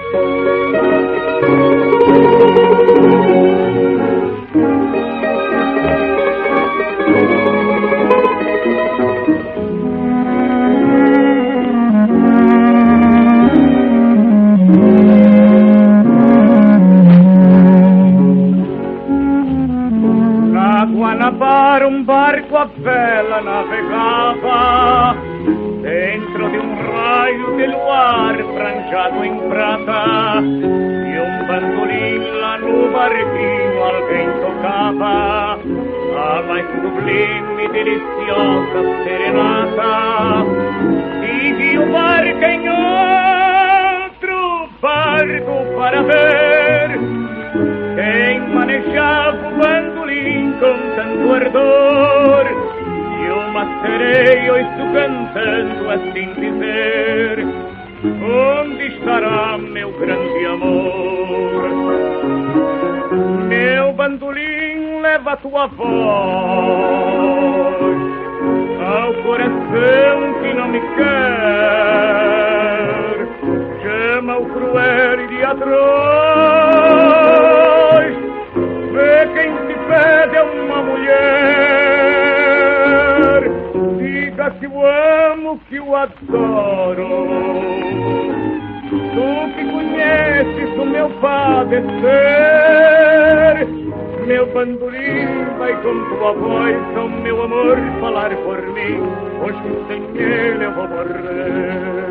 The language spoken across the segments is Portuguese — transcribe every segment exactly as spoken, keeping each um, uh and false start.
Guanabara um barco a vela navegava dentro de um raio de luar pranchado em prata, e um bandolim lá no barquinho alguém tocava a mais sublime e deliciosa serenata. Sigue o barco em outro barco para ver quem manejava o bandolim com tanto ardor, e uma sereia estou cantando assim dizer: onde estará meu grande amor? Meu bandolim, leva a tua voz ao coração que não me quer, chama o cruel e de atroz. Vê quem te pede é uma mulher, diga que o amo, que o adoro. Tu que conheces o meu padecer, meu bandolim, vai com tua voz ao meu amor falar por mim, pois que sem ele eu vou morrer.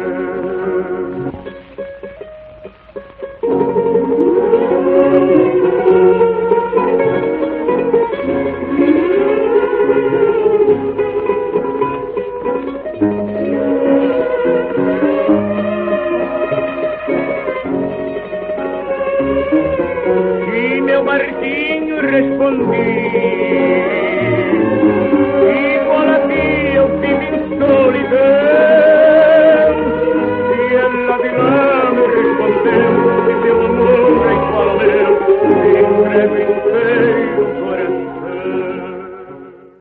E meu barquinho respondi: